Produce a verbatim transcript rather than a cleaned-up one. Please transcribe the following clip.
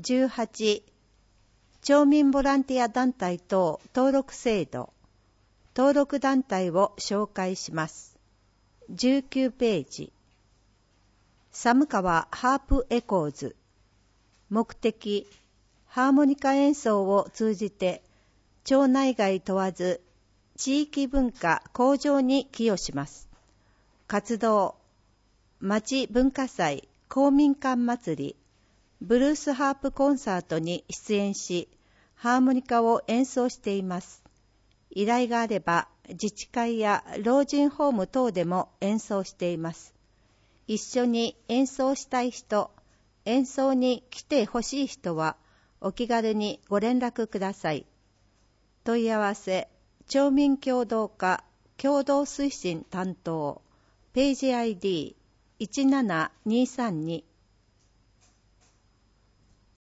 じゅうはち、町民ボランティア団体等登録制度、登録団体を紹介します。じゅうきゅうページ。寒川ハープエコーズ。目的、ハーモニカ演奏を通じて、町内外問わず、地域文化向上に寄与します。活動、町文化祭、公民館祭り、ブルースハープコンサートに出演し、ハーモニカを演奏しています。依頼があれば、自治会や老人ホーム等でも演奏しています。一緒に演奏したい人、演奏に来てほしい人は、お気軽にご連絡ください。問い合わせ、町民協同課共同推進担当、ページ アイディーいちななにさんに